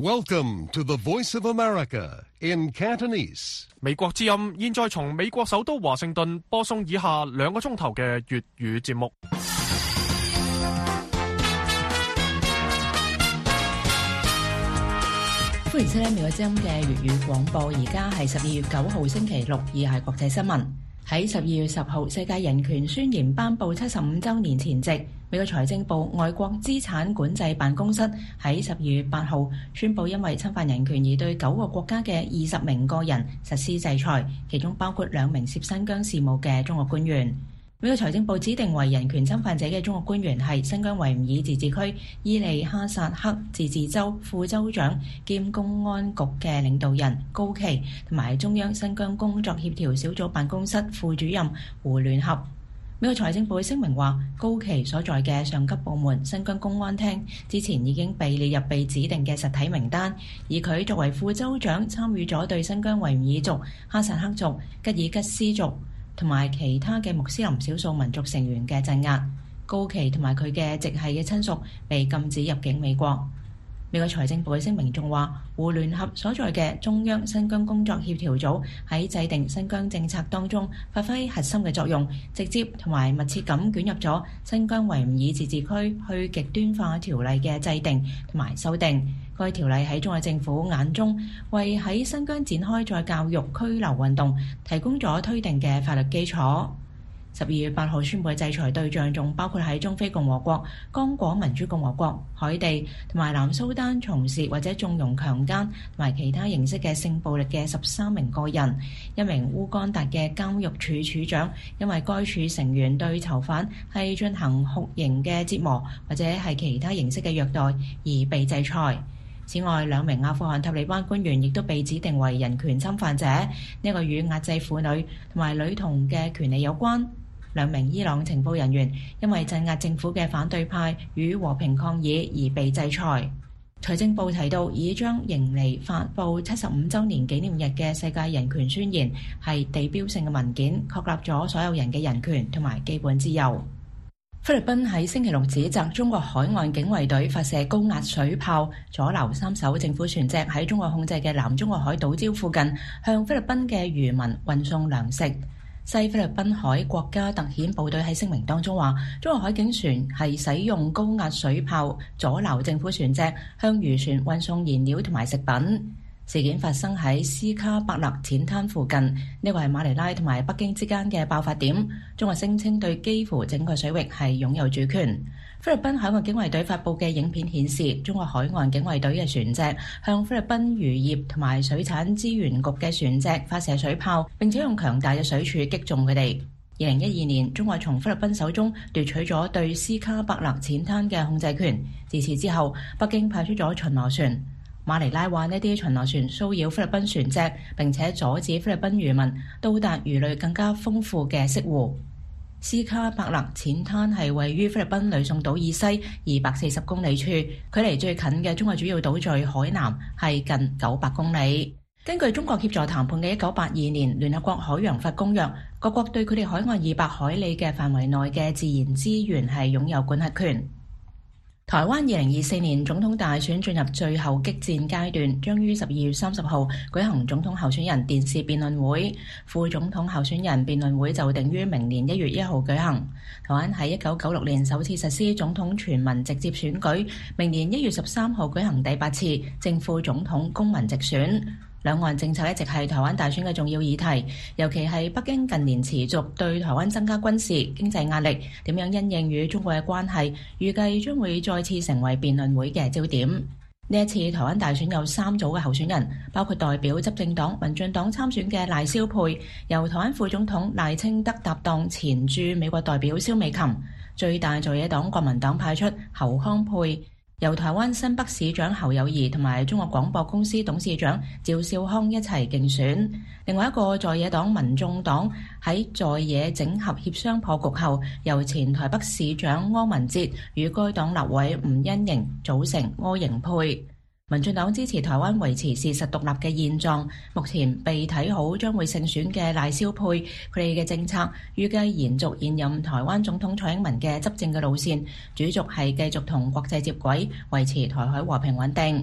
Welcome to the Voice of America in Cantonese. 美國之音現在從美國首都華盛頓播送以下2個鐘頭嘅粵語節目。 歡迎收聽美國之音嘅粵語廣播，而家係12月9號星期六，以下係國際新聞。喺12月10號世界人權宣言頒布75週年前夕，美國財政部外國資產管制辦公室喺12月8號宣布，因為侵犯人權而對9個國家嘅20名個人實施制裁，其中包括2名涉新疆事務嘅中國官員。美國財政部指定為人權侵犯者嘅中國官員係新疆維吾爾自治區伊利哈薩克自治州副州長兼公安局嘅領導人高奇，同埋中央新疆工作協調小組辦公室副主任胡聯合。美國財政部聲明話，高奇所在嘅上級部門新疆公安廳之前已經被列入被指定嘅實體名單，而佢作為副州長參與咗對新疆維吾爾族、哈薩克族、吉爾吉斯族同埋其他嘅穆斯林少數民族成員嘅鎮壓。高奇同埋佢嘅直系嘅親屬被禁止入境美國。美國財政部嘅聲明仲話，胡聯合所在嘅中央新疆工作協調組喺制定新疆政策當中發揮核心嘅作用，直接同埋密切咁捲入咗新疆維吾爾自治區去極端化條例嘅制定同埋修訂。該條例喺中國政府眼中，為喺新疆展開再教育拘留運動提供咗推定嘅法律基礎。12月8號宣布嘅制裁對象仲包括喺中非共和國、剛果民主共和國、海地同埋南蘇丹從事或者縱容強姦同埋其他形式嘅性暴力嘅13名個人。1名烏干達嘅監獄處處長因為該處成員對囚犯係進行酷刑嘅折磨或者係其他形式嘅虐待而被制裁。此外，2名阿富汗塔利班官員亦都被指定為人權侵犯者，呢個與壓制婦女同埋女童嘅權利有關。2名伊朗情報人員因為鎮壓政府嘅反對派與和平抗議而被制裁。財政部提到，已將迎嚟發布75週年紀念日嘅世界人權宣言係地標性嘅文件，確立咗所有人嘅人權同埋基本自由。菲律賓喺星期六指責中國海岸警衛隊發射高壓水炮，阻撓3艘政府船隻喺中國控制嘅南中國海島礁附近向菲律賓嘅漁民運送糧食。西菲律賓海國家特遣部隊喺聲明當中話，中國海警船係使用高壓水炮阻撓政府船隻向漁船運送燃料同埋食品。事件發生喺斯卡伯勒淺灘附近，呢個係馬尼拉同埋北京之間嘅爆發點。中國聲稱對幾乎整個水域係擁有主權。菲律賓海岸警衛隊發布嘅影片顯示，中國海岸警衛隊嘅船隻向菲律賓漁業同埋水產資源局嘅船隻發射水炮，並且用強大嘅水柱擊中佢哋。2012年，中國從菲律賓手中奪取咗對斯卡伯勒淺灘嘅控制權。自此之後，北京派出咗巡邏船。馬尼拉話呢啲巡邏船騷擾菲律賓船隻，並且阻止菲律賓漁民到達魚類更加豐富嘅潟湖。斯卡伯勒淺灘係位於菲律賓呂宋島以西240公里處，距離最近嘅中國主要島嶼海南係近900公里。根據中國協助談判嘅1982年聯合國海洋法公約，各國對佢哋海岸200海里嘅範圍內嘅自然資源係擁有管轄權。台灣2024年總統大選進入最後激戰階段，將於12月30號舉行總統候選人電視辯論會，副總統候選人辯論會就定於明年1月1號舉行。台灣喺1996年首次實施總統全民直接選舉，明年1月13號舉行第8次正副總統公民直選。兩岸政策一直係台灣大選嘅重要議題，尤其係北京近年持續對台灣增加軍事、經濟壓力，點樣因應與中國嘅關係，預計將會再次成為辯論會嘅焦點。呢一次台灣大選有3組嘅候選人，包括代表執政黨民進黨參選嘅賴蕭配，由台灣副總統賴清德搭檔前駐美國代表蕭美琴；最大在野黨國民黨派出侯康配，由台灣新北市長侯友宜同埋中國廣播公司董事長趙少康一齊競選。另外一個在野黨民眾黨喺在野整合協商破局後，由前台北市長柯文哲與該黨立委吳欣盈組成柯營配。民進黨支持台灣維持事實獨立嘅現狀，目前被睇好將會勝選嘅賴蕭配，佢哋嘅政策預計延續現任台灣總統蔡英文嘅執政嘅路線，主軸係繼續同國際接軌，維持台海和平穩定。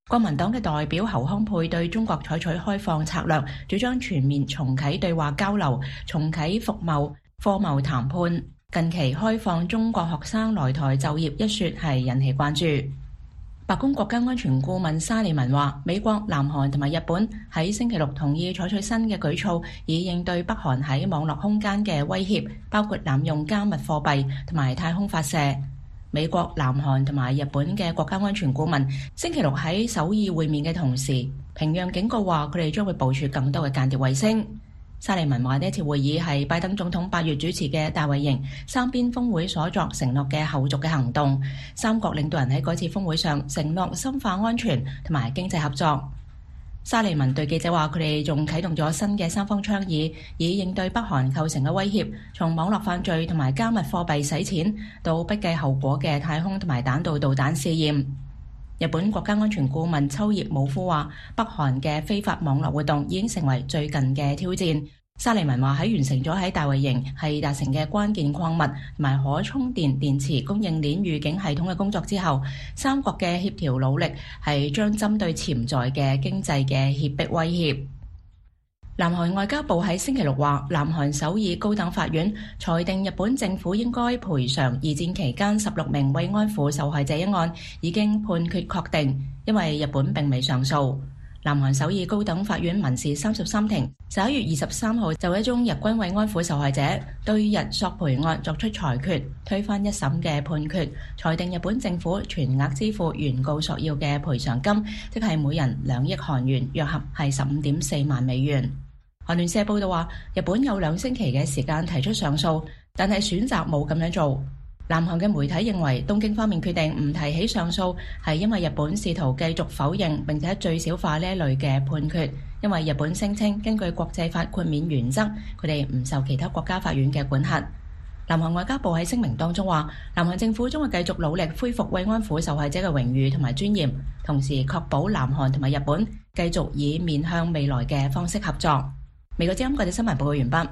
國民黨嘅代表侯康沛對中國採取開放策略，主張全面重啟對話交流，重啟服貿、貨貿談判。近期開放中國學生來台就業一說係引起關注。白宮國家安全顧問沙利文話，美國、南韓同埋日本喺星期六同意採取新嘅舉措，以應對北韓喺網絡空間嘅威脅，包括濫用加密貨幣同埋太空發射。美國、南韓同埋日本嘅國家安全顧問星期六喺首爾會面嘅同時，平壤警告話佢哋將會部署更多嘅間諜衛星。沙利文話呢一次會議係拜登總統8月主持嘅大衛營三邊峰會所作承諾嘅後續嘅行動。三國領導人喺嗰次峰會上承諾深化安全同埋經濟合作。沙利文對記者話，佢哋仲啟動咗新嘅三方倡議，以應對北韓構成嘅威脅，從網絡犯罪同埋加密貨幣洗錢到不計後果嘅太空同埋彈道導彈試驗。日本國家安全顧問秋葉武夫話，北韓嘅非法網絡活動已經成為最近嘅挑戰。沙利文話，喺完成咗喺大衛營係達成嘅關鍵礦物同埋可充電電池供應鏈預警系統嘅工作之後，三國嘅協調努力係將針對潛在嘅經濟嘅脅迫威脅。南韓外交部喺星期六話，南韓首爾高等法院裁定日本政府應該賠償二戰期間16名慰安婦受害者一案，已經判決確定，因為日本並未上訴。南韓首爾高等法院民事33庭11月23號就一宗日軍慰安婦受害者對日索賠案作出裁決，推翻一審嘅判決，裁定日本政府全額支付原告索要嘅賠償金，即係每人2億韓元，約合係15.4萬美元。韓聯社報道話，日本有2星期嘅時間提出上訴，但係選擇冇咁樣做。南韓嘅媒體認為，東京方面決定唔提起上訴，係因為日本試圖繼續否認並且最小化呢一類嘅判決，因為日本聲稱根據國際法豁免原則，佢哋唔受其他國家法院嘅管轄。南韓外交部喺聲明當中話，南韓政府將會繼續努力恢復慰安婦受害者嘅榮譽同埋尊嚴，同時確保南韓同埋日本繼續以面向未來嘅方式合作。美國之音國際新聞報告完畢。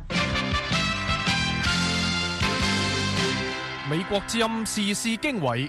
美國之音時事經緯，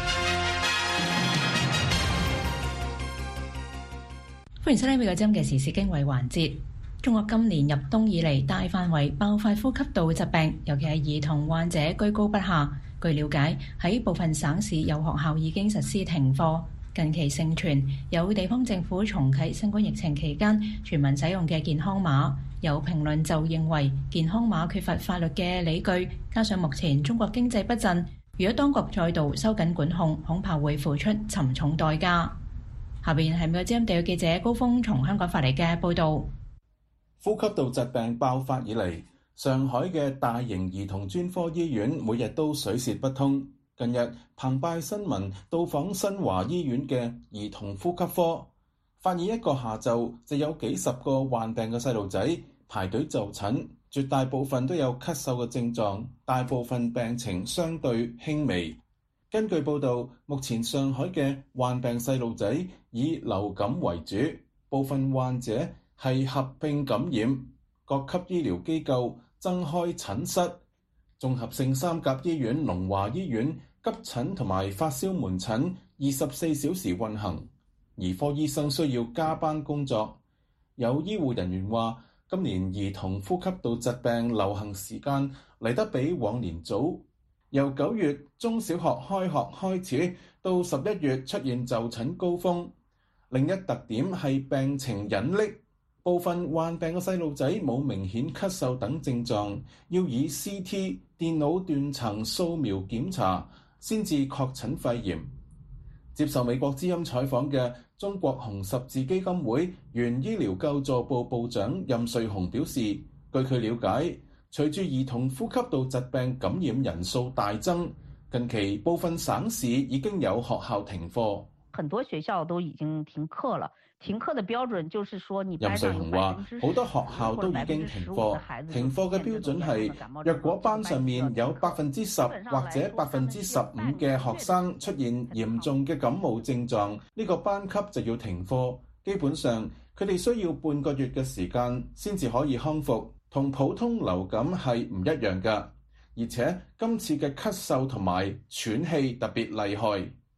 歡迎收聽美國之音嘅時事經緯環節。中國今年入冬以嚟大範圍爆發呼吸道疾病，尤其係兒童患者居高不下。據了解，喺部分省市有學校已經實施停課。近期盛傳有地方政府重啟新冠疫情期間全民使用嘅健康碼，有評論就認為健康碼缺乏法律嘅理據，加上目前中國經濟不振，如果當局再度收緊管控，恐怕會付出沉重代價。下邊係美國之音地區記者高峰從香港發嚟嘅報導。 呼吸道疾病爆發以嚟，上海嘅大型兒童專科醫院每日都水泄不通。近日，澎湃新聞到訪新華醫院嘅兒童呼吸科，發現一個下晝就有幾十個患病嘅細路仔排隊就診，絕大部分都有咳嗽嘅症狀，大部分病情相對輕微。根據報導，目前上海嘅患病細路仔以流感為主，部分患者係合併感染，各級醫療機構增開診室，綜合性三甲醫院、龍華醫院急診同埋發燒門診24小時運行，兒科醫生需要加班工作。有醫護人員話，今年兒童呼吸道疾病流行時間嚟得比往年早，由9月中小學開學開始到11月出現就診高峰。另一特點係病情隱匿，部分患病嘅細路仔冇明顯咳嗽等症狀，要以 CT 電腦斷層掃描檢查先至確診肺炎。接受美國之音採訪嘅中國紅十字基金會原醫療救助部部長任瑞紅表示，據佢了解，隨住兒童呼吸道疾病感染人數大增，近期部分省市已經有學校停課。 很多學校都已經停課了。停課的標準就是說，你任瑞紅話，好多學校都已經停課。停課嘅標準係，若果班上面有10%或者15%嘅學生出現嚴重嘅感冒症狀，呢個班級就要停課。基本上，佢哋需要半個月嘅時間先至可以康復，同普通流感係唔一樣㗎。而且今次嘅咳嗽同埋喘氣特別厲害。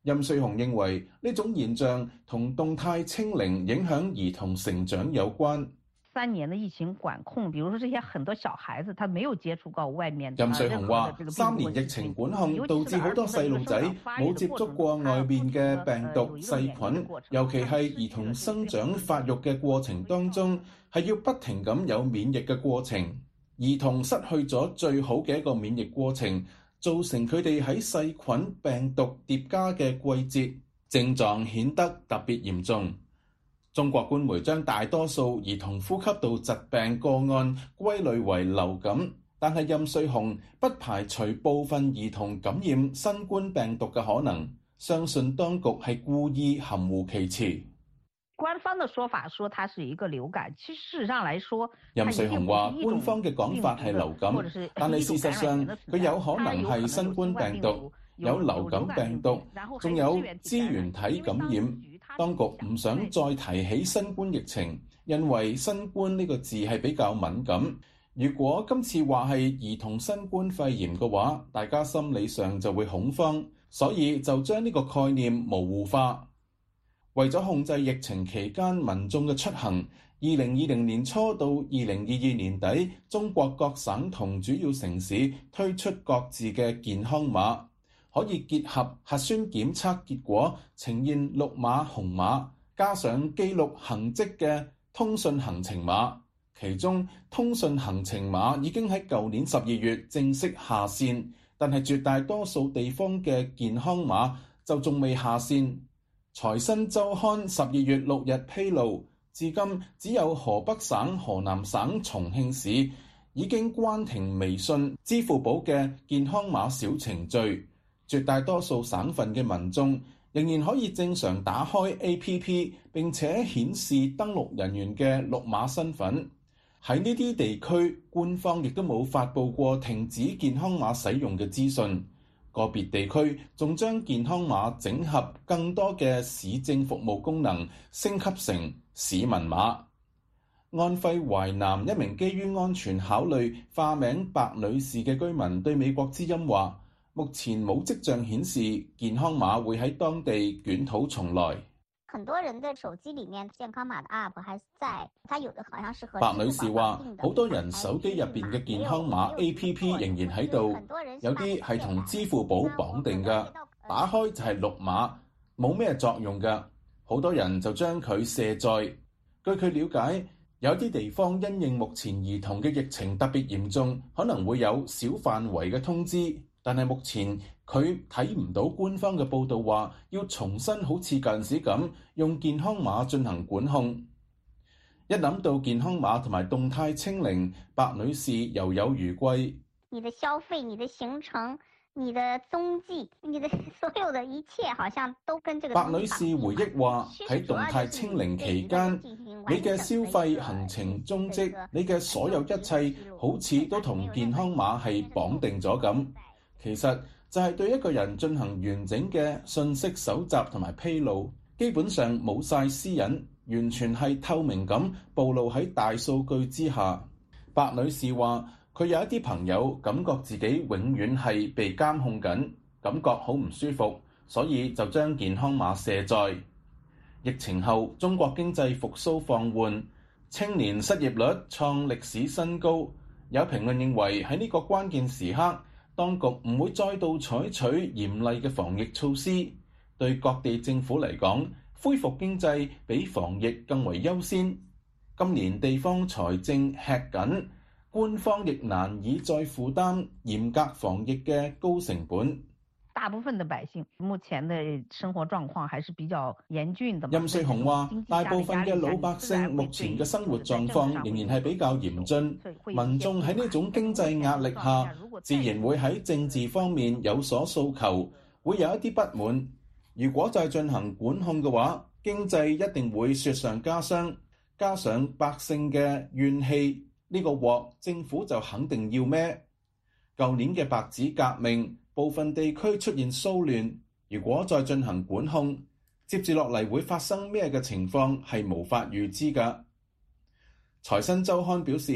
任瑞雄認為呢種現象同動態清零影響兒童成長有關。 3年的疫情管控，比如說這些很多小孩子，他沒有接觸過外面。 任瑞雄話：3年疫情管控導致好多細路仔冇接觸過外面嘅病毒細菌，尤其係兒童生長發育嘅過程當中，係要不停咁有免疫嘅過程。兒童失去咗最好嘅一個免疫過程，造成佢哋喺細菌病毒疊加嘅季節，症狀顯得特別嚴重。中國官媒將大多數兒童呼吸道疾病個案歸類為流感，但係任瑞雄不排除部分兒童感染新冠病毒嘅可能，相信當局係故意含糊其辭。 官方的說法說它是一個流感，其實事實上來說， 任瑞雄話官方嘅講法係流感，但係事實上佢有可能係新冠病毒，有流感病毒，仲有支原體感染。當局唔想再提起新冠疫情，因為新冠呢個字係比較敏感。如果今次話係兒童新冠肺炎嘅話，大家心理上就會恐慌，所以就將呢個概念模糊化。為咗控制疫情期間民眾嘅出行，2020年初到2022年底，中國各省同主要城市推出各自嘅健康碼。可以結合核酸檢測結果呈現綠碼紅碼，加上記錄行跡嘅通訊行程碼。其中通訊行程碼已經喺舊年12月正式下線，但係絕大多數地方嘅健康碼就仲未下線。財新週刊12月6日披露，至今只有河北省、河南省、重慶市已經關停微信、支付寶嘅健康碼小程序。絕大多數省份嘅民眾仍然可以正常打開 APP 並且顯示登錄人員嘅綠碼身份。喺呢啲地區，官方亦都冇發布過停止健康碼使用嘅資訊。個別地區仲將健康碼整合更多嘅市政服務功能，升級成市民碼。安徽淮南一名基於安全考慮化名白女士嘅居民對美國之音話，目前冇跡象顯示健康碼會喺當地捲土重來。 很多人的手機裏面健康碼的 app 還在，它有的好像是和白女士話，好多人手機入邊嘅健康碼 app 仍然喺度，有啲係同支付寶綁定㗎，打開就係綠碼，冇咩作用㗎。好多人就將佢卸載。據佢了解，有啲地方因應目前兒童嘅疫情特別嚴重，可能會有小範圍嘅通知。但係目前佢睇唔到官方嘅報道話要重新好似舊陣時咁用健康碼進行管控。一諗到健康碼同埋動態清零，白女士猶有餘悸。 你的消費、你的行程、你的蹤跡、你的所有的一切，好像都跟這個。 白女士回憶話：喺動態清零期間，你嘅消費、行程、蹤跡，你嘅所有一切，好似都同健康碼係綁定咗咁。其實就係對一個人進行完整嘅信息搜集同埋披露，基本上冇晒私隱，完全係透明咁暴露喺大數據之下。白女士話：佢有一啲朋友感覺自己永遠係被監控緊，感覺好唔舒服，所以就將健康碼卸載。疫情後，中國經濟復甦放緩，青年失業率創歷史新高。有評論認為喺呢個關鍵時刻，當局唔會再度採取嚴厲嘅防疫措施，對各地政府嚟講，恢復經濟比防疫更為優先。今年地方財政吃緊，官方亦難以再負擔嚴格防疫嘅高成本。 大部分的百姓目前的生活狀況還是比較嚴峻的。 任瑞雄話：大部分嘅老百姓目前嘅生活狀況仍然係比較嚴峻，民眾喺呢種經濟壓力下，自然會喺政治方面有所訴求，會有一啲不滿。如果再進行管控嘅話，經濟一定會雪上加霜，加上百姓嘅怨氣，呢個鑊政府就肯定要孭。舊年嘅白紙革命，部分地區出現騷亂，如果再進行管控，接住落嚟會發生咩嘅情況係無法預知㗎。財新週刊表示，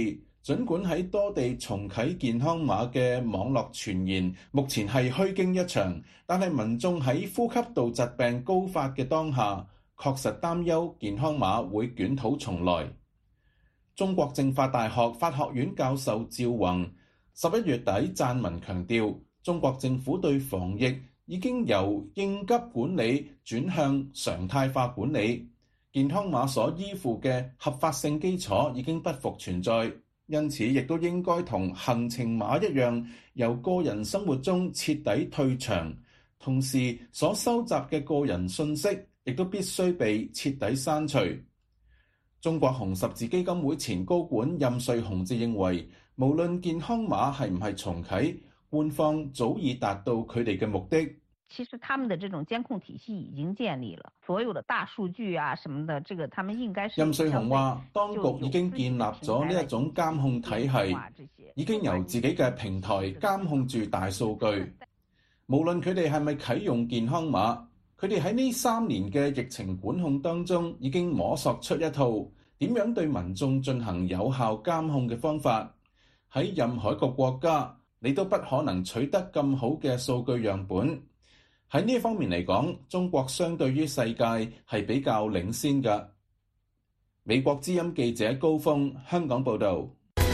儘管喺多地重啟健康碼嘅網絡傳言，目前係虛驚一場，但係民眾喺呼吸道疾病高發嘅當下，確實擔憂健康碼會捲土重來。中國政法大學法學院教授趙宏11月底撰文強調，中國政府對防疫已經由應急管理轉向常態化管理，健康碼所依附嘅合法性基礎已經不復存在。因此，亦都應該同行程碼一樣，由個人生活中徹底退場。同時，所收集嘅個人信息亦都必須被徹底刪除。中國紅十字基金會前高管任瑞紅就認為，無論健康碼係唔係重啟，官方早已達到佢哋嘅目的。 其實他們的這種監控體系已經建立了，所有的大數據啊什麼的，這個他們應該是。任瑞紅話，當局已經建立咗呢一種監控體系，已經由自己嘅平台監控住大數據。無論佢哋係咪啟用健康碼，佢哋喺呢3年嘅疫情管控當中，已經摸索出一套點樣對民眾進行有效監控嘅方法。喺任何一個國家，你都不可能取得咁好嘅數據樣本。喺呢方面嚟講，中國相對於世界係比較領先嘅。美國之音記者高峰，香港報導。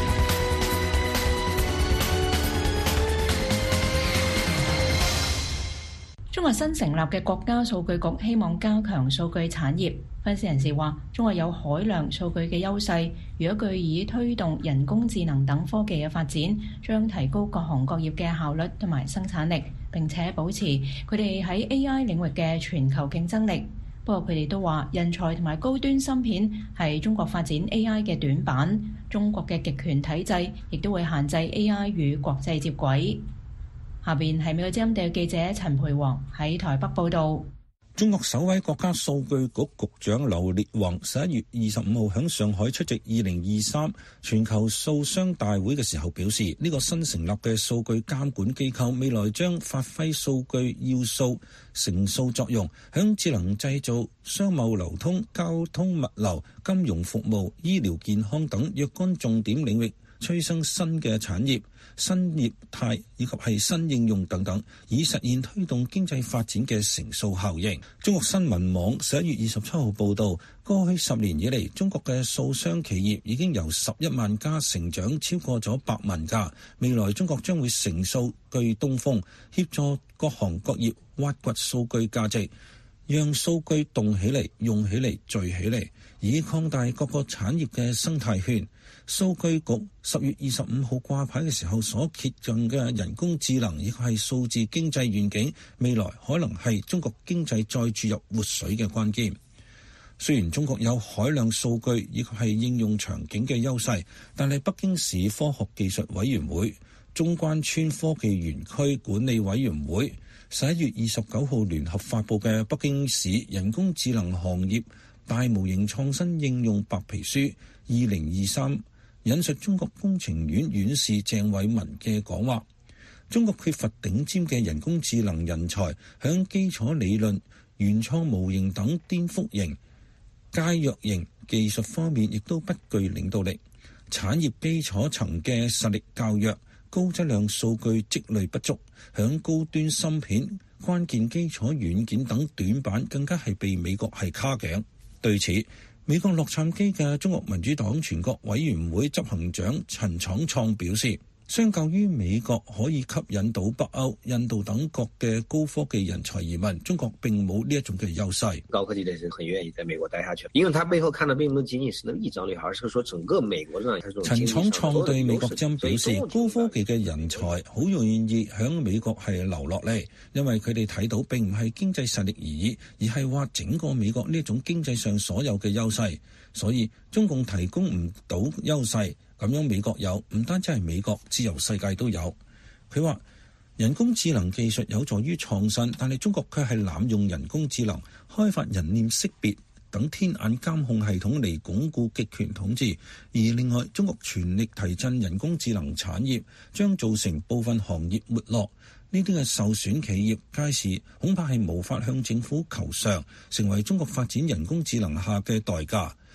中國新成立嘅國家數據局希望加強數據產業。分析人士話，中國有海量數據嘅優勢，如果據以推動人工智能等科技嘅發展，將提高各行各業嘅效率同埋生產力，並且保持佢哋喺 AI 領域嘅全球競爭力。不過佢哋都話，人才同埋高端芯片係中國發展 AI 嘅短板，中國嘅極權體制亦都會限制 AI 與國際接軌。下邊係美國之音記者陳培煌喺台北報道。 中國首位國家數據局局長劉烈宏11月25號喺上海出席2023全球數商大會嘅時候表示，呢個新成立嘅數據監管機構未來將發揮數據要素乘數作用，喺智能製造、商貿流通、交通物流、金融服務、醫療健康等若干重點領域催生新嘅產業、新業態以及係新應用等等，以實現推動經濟發展嘅乘數效應。中國新聞網11月27號報導，過去10年以嚟，中國嘅數商企業已經由11萬家成長超過咗8萬家。未來中國將會乘數據東風，協助各行各業挖掘數據價值，讓數據動起嚟、用起嚟、聚起嚟，以擴大各個產業嘅生態圈。數據局10月25號掛牌嘅時候所揭進嘅人工智能，亦係數字經濟願景，未來可能係中國經濟再注入活水嘅關鍵。雖然中國有海量數據以及係應用場景嘅優勢，但係北京市科學技術委員會、中關村科技園區管理委員會11月29號聯合發佈嘅《北京市人工智能行業大模型創新應用白皮書2023》引述中國工程院院士鄭偉文嘅講話，中國缺乏頂尖嘅人工智能人才，響基礎理論、原創模型等顛覆型、介入型技術方面亦都不具領導力，產業基礎層嘅實力較弱，高質量數據積累不足，響高端芯片、關鍵基礎軟件等短板更加係被美國係卡頸。對此，美國洛杉磯嘅中國民主黨全國委員會執行長陳闖創表示，相較於美國可以吸引到北歐、印度等國嘅高科技人才移民，中國並冇呢一種嘅優勢。 高科技的人很願意在美國待下去，因為他背後看的並不僅僅是那一張綠，而是說整個美國上。 陳闖創對美國之音表示，高科技嘅人才好願意響美國係留落嚟，因為佢哋睇到並唔係經濟實力而已，而係話整個美國呢一種經濟上所有嘅優勢，所以中共提供唔到優勢。咁樣美國有，唔單止係美國，自由世界都有。佢話人工智能技術有助於創新，但係中國卻係濫用人工智能，開發人臉識別等天眼監控系統嚟鞏固極權統治。而另外，中國全力提振人工智能產業，將造成部分行業沒落。呢啲嘅受損企業屆時恐怕係無法向政府求償，成為中國發展人工智能下嘅代價。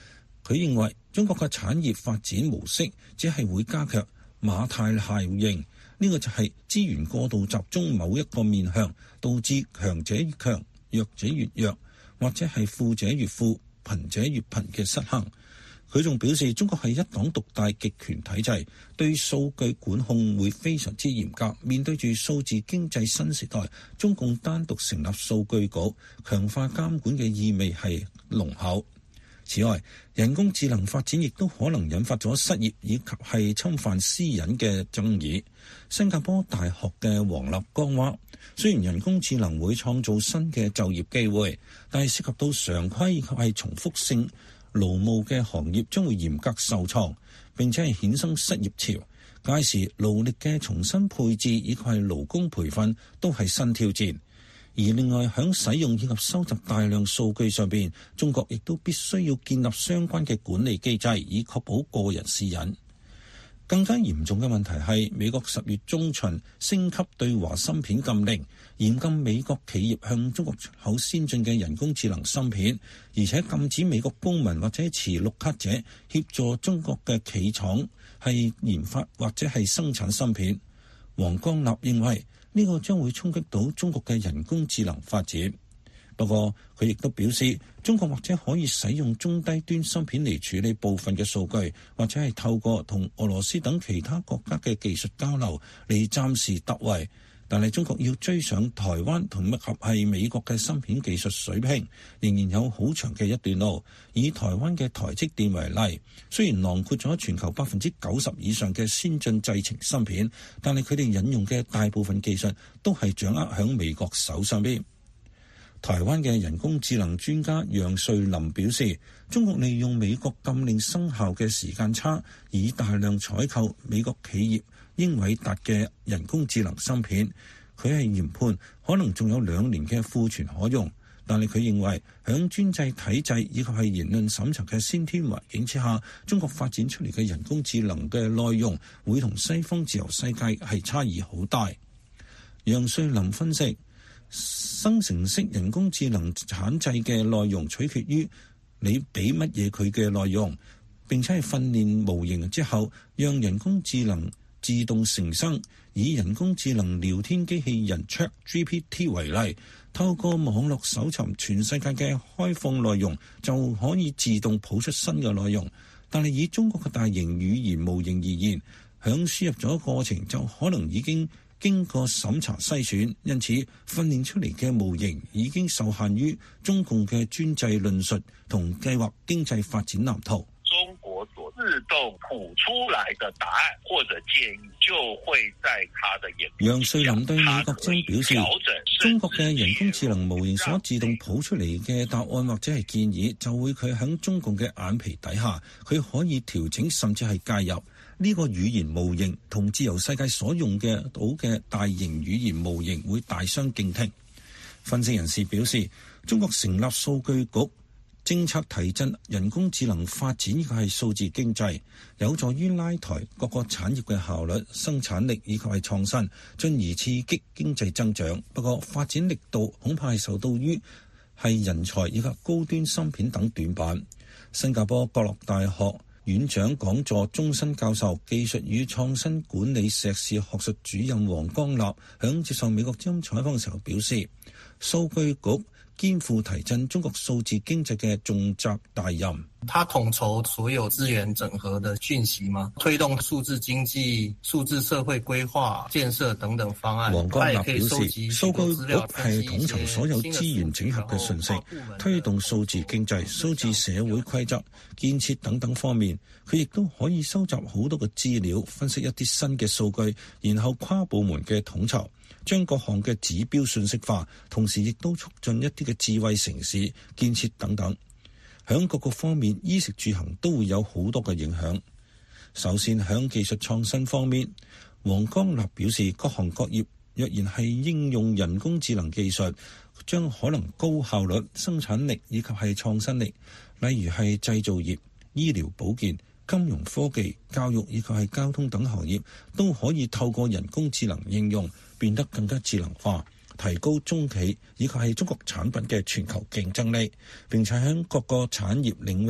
佢認為中國嘅產業發展模式只係會加劇馬太效應，呢個就係資源過度集中某一個面向，導致強者越強、弱者越弱，或者係富者越富、貧者越貧嘅失衡。佢仲表示，中國係一黨獨大極權體制，對數據管控會非常之嚴格。面對住數字經濟新時代，中共單獨成立數據局，強化監管嘅意味係濃厚。此外，人工智能發展亦都可能引發咗失業以及係侵犯私隱嘅爭議。新加坡大學嘅黃立剛話，雖然人工智能會創造新嘅就業機會，但係涉及到常規以及係重複性勞務嘅行業將會嚴格受創，並且係衍生失業潮。屆時勞力嘅重新配置以及係勞工培訓都係新挑戰。而另外喺使用以及收集大量數據上邊，中國亦都必須要建立相關嘅管理機制，以確保個人私隱。更加嚴重嘅問題係美國10月中旬升級對華芯片禁令，嚴禁美國企業向中國出口先進嘅人工智能芯片，而且禁止美國公民或者持綠卡者協助中國嘅企廠係研發或者係生產芯片。黃江立認為呢個將會衝擊到中國嘅人工智能發展。不過佢亦都表示，中國或者可以使用中低端芯片嚟處理部分嘅數據，或者係透過同俄羅斯等其他國家嘅技術交流嚟暫時突圍。但係中國要追上台灣同埋係美國嘅芯片技術水平，仍然有好長嘅一段路。以台灣嘅台積電為例，雖然囊括咗全球90%以上嘅先進製程芯片，但係佢哋引用嘅大部分技術都係掌握喺美國手上邊。台灣嘅人工智能專家楊瑞林表示，中國利用美國禁令生效嘅時間差，以大量採購美國企業英偉達嘅人工智能芯片。佢係研判可能仲有2年嘅庫存可用，但係佢認為響專制體制以及係言論審查嘅先天環境之下，中國發展出嚟嘅人工智能嘅內容會同西方自由世界係差異好大。楊瑞林分析，生成式人工智能產製嘅內容取決於你俾乜嘢佢嘅內容，並且係訓練模型之後，讓人工智能自動成生。以人工智能聊天機器人 ChatGPT 為例，透過網絡搜尋全世界嘅開放內容，就可以自動譜出新嘅內容。但係以中國嘅大型語言模型而言，響輸入咗過程就可能已經經過審查篩選，因此訓練出嚟嘅模型已經受限於中共嘅專制論述同計劃經濟發展藍圖。 中國所自動譜出來的答案或者建議，就會在他的眼中。 楊瑞林對美國政表示，中國嘅人工智能模型所自動譜出嚟嘅答案或者係建議，就會佢喺中共嘅眼皮底下，佢可以調整甚至係介入。呢個語言模型同自由世界所用嘅到嘅大型語言模型會大相徑庭。分析人士表示，中國成立數據局，政策提振人工智能發展，呢個係數字經濟，有助於拉抬各個產業嘅效率、生產力以及係創新，進而刺激經濟增長。不過發展力度恐怕係受到於係人才以及高端芯片等短板。新加坡國立大學院長講座終身教授、技術與創新管理碩士學術主任黃江立響接受美國之音採訪嘅時候表示，數據局肩負提振中國數字經濟嘅重責大任。 他統籌所有資源整合的訊息嗎？推動數字經濟、數字社會規劃建設等等方案。 黃江立表示，數據局係統籌所有資源整合嘅信息，推動數字經濟、數字社會規則建設等等方面。佢亦都可以收集好多嘅資料，分析一啲新嘅數據，然後跨部門嘅統籌，將各項嘅指標信息化，同時亦都促進一啲嘅智慧城市建設等等。響各個方面，衣食住行都會有好多嘅影響。首先響技術創新方面，黃江立表示，各行各業若然係應用人工智能技術，將可能高效率、生產力以及係創新力，例如係製造業、醫療保健、金融科技、教育以及係交通等行業，都可以透過人工智能應用變得更加智能化，提高中企以及係中國產品嘅全球競爭力，並且喺各個產業領域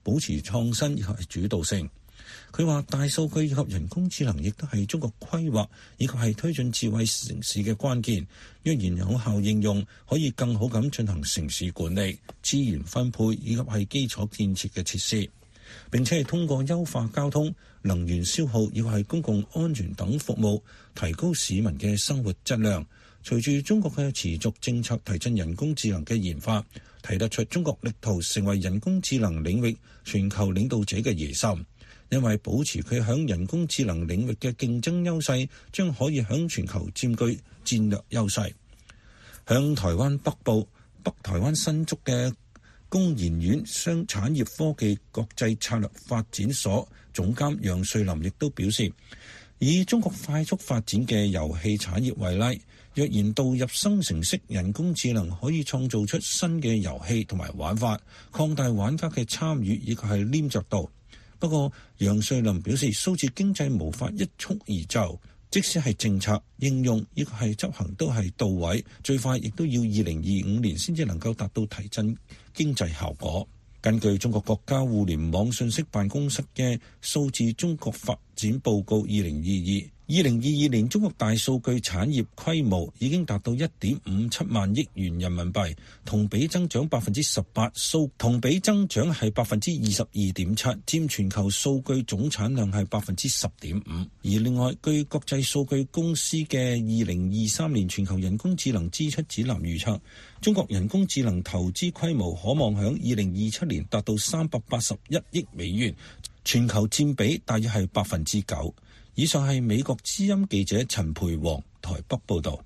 保持創新以及主導性。佢話大數據以及人工智能亦都係中國規劃以及係推進智慧城市嘅關鍵。若然有效應用，可以更好咁進行城市管理、資源分配以及係基礎建設嘅設施，並且係通過優化交通、能源消耗以及係公共安全等服務，提高市民嘅生活質量。隨住中國嘅持續政策提振人工智能嘅研發，睇得出中國力圖成為人工智能領域全球領導者嘅野心。因為保持佢響人工智能領域嘅競爭優勢，將可以響全球佔據戰略優勢。響台灣北部北台灣新竹嘅工研院商產業科技國際策略發展所總監楊瑞林亦都表示，以中國快速發展嘅遊戲產業為例，若然導入生成式人工智能，可以創造出新嘅遊戲同埋玩法，擴大玩家嘅參與以及係黏着度。不過，楊瑞林表示，數字經濟無法一蹴而就，即使係政策應用亦係執行都係到位，最快亦都要2025年先至能夠達到提振經濟效果。根據中國國家互聯網信息辦公室嘅數字中國發展報告2022年中國大數據產業規模已經達到1.57萬億元人民幣，同比增長18%，同比增長係22.7%，佔全球數據總產量係10.5%。而另外，據國際數據公司嘅2023年全球人工智能支出指南預測，中國人工智能投資規模可望響2027年達到381億美元，全球佔比大約係9%。以上係美國之音記者陳培煌台北報道。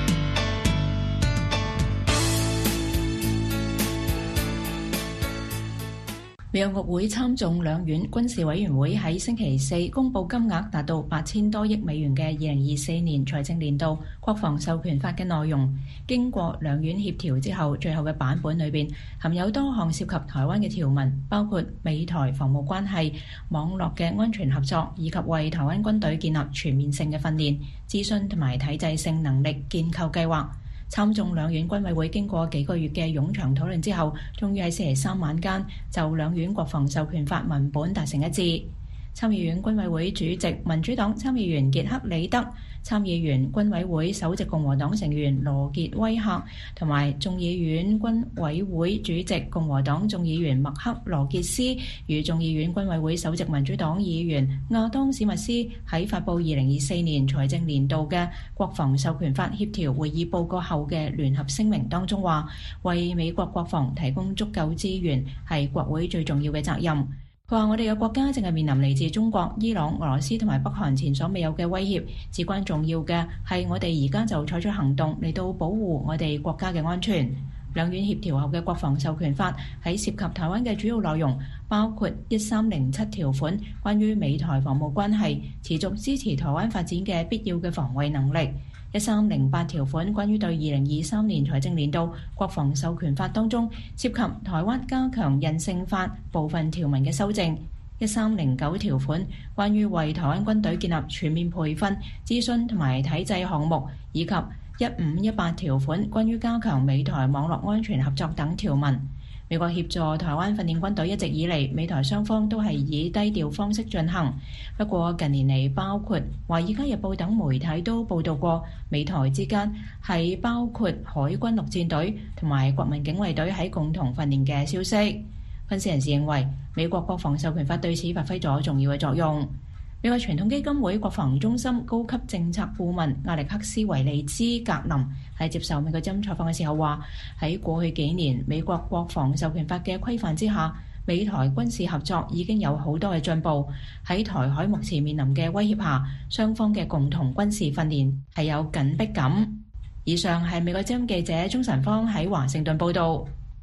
美國國會參眾兩院軍事委員會喺星期四公佈金額達到8000多億美元嘅2024年財政年度國防授權法嘅內容，經過兩院協調之後，最後嘅版本裏邊含有多項涉及台灣嘅條文，包括美台防務關係、網絡嘅安全合作，以及為台灣軍隊建立全面性嘅訓練、諮詢同埋體制性能力建構計劃。參眾兩院軍委會經過幾個月嘅冗長討論之後，終於喺星期三晚間就兩院國防授權法文本達成一致。參議院軍委會主席民主黨參議員傑克里德、參議院軍委會首席共和黨成員羅傑威克同埋眾議院軍委會主席共和黨眾議員麥克羅傑斯與眾議院軍委會首席民主黨議員亞當史密斯喺發布2024年財政年度嘅國防授權法協調會議報告後嘅聯合聲明當中話，為美國國防提供足夠資源係國會最重要嘅責任。佢話：我哋嘅國家正係面臨嚟自中國、伊朗、俄羅斯同埋北韓前所未有嘅威脅，至關重要嘅係我哋而家就採取行動嚟到保護我哋國家嘅安全。兩院協調後嘅國防授權法喺涉及台灣嘅主要內容，包括1307條款，關於美台防務關係，持續支持台灣發展嘅必要嘅防衛能力。1308條款，關於對2023年財政年度國防授權法當中涉及台灣加強韌性法部分條文嘅修正。1309條款，關於為台灣軍隊建立全面培訓、諮詢同埋體制項目，以及1518條款，關於加強美台網絡安全合作等條文。美國協助台灣訓練軍隊一直以嚟，美台雙方都係以低調方式進行。不過近年嚟，包括《華爾街日報》等媒體都報道過，美台之間係包括海軍陸戰隊同埋國民警衛隊喺共同訓練嘅消息。分析人士認為，美國國防授權法對此發揮咗重要嘅作用。美國傳統基金會國防中心高級政策顧問亞歷克斯維利茲格林喺接受美國之音採訪嘅時候話：喺過去幾年，美國國防授權法嘅規範之下，美台軍事合作已經有好多嘅進步。喺台海目前面臨嘅威脅下，雙方嘅共同軍事訓練係有緊迫感。以上係美國之音記者鍾晨芳喺華盛頓報導。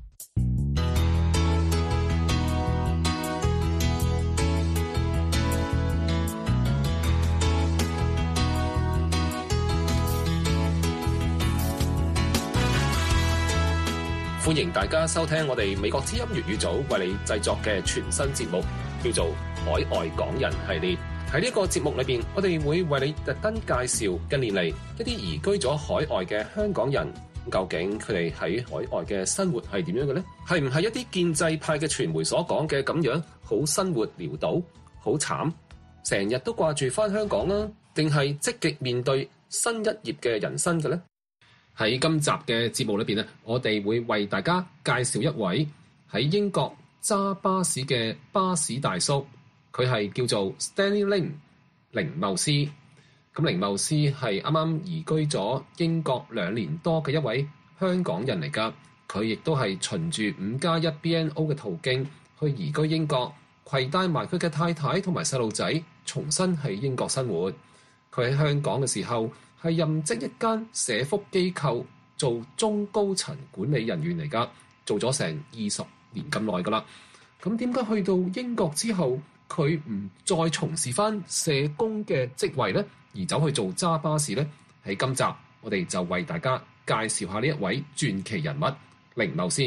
歡迎大家收聽我哋美國之音粵語組為你製作嘅全新節目，叫做《海外港人系列》。喺呢個節目裏邊，我哋會為你特登介紹近年嚟一啲移居咗海外嘅香港人究竟佢哋喺海外嘅生活係點樣嘅呢？係唔係一啲建制派嘅傳媒所講嘅咁樣好生活潦倒、好慘，成日都掛住返香港啊？定係積極面對新一頁嘅人生嘅呢？喺今集嘅節目裏邊咧，我哋會為大家介紹一位喺英國揸巴士嘅巴士大叔，佢係叫做 Stanley Ling 凌茂斯。咁凌茂斯係啱啱移居咗英國2年多嘅一位香港人嚟㗎。佢亦都係循住5+1 BNO 嘅途徑去移居英國，攜帶埋佢嘅太太同埋細路仔，重新喺英國生活。佢喺香港嘅時候係任職一間社福機構做中高層管理人員嚟㗎，做咗成20年咁耐㗎啦。咁點解去到英國之後，佢唔再從事翻社工嘅職位呢，而走去做揸巴士呢？喺今集我哋就為大家介紹下呢一位傳奇人物凌茂斯。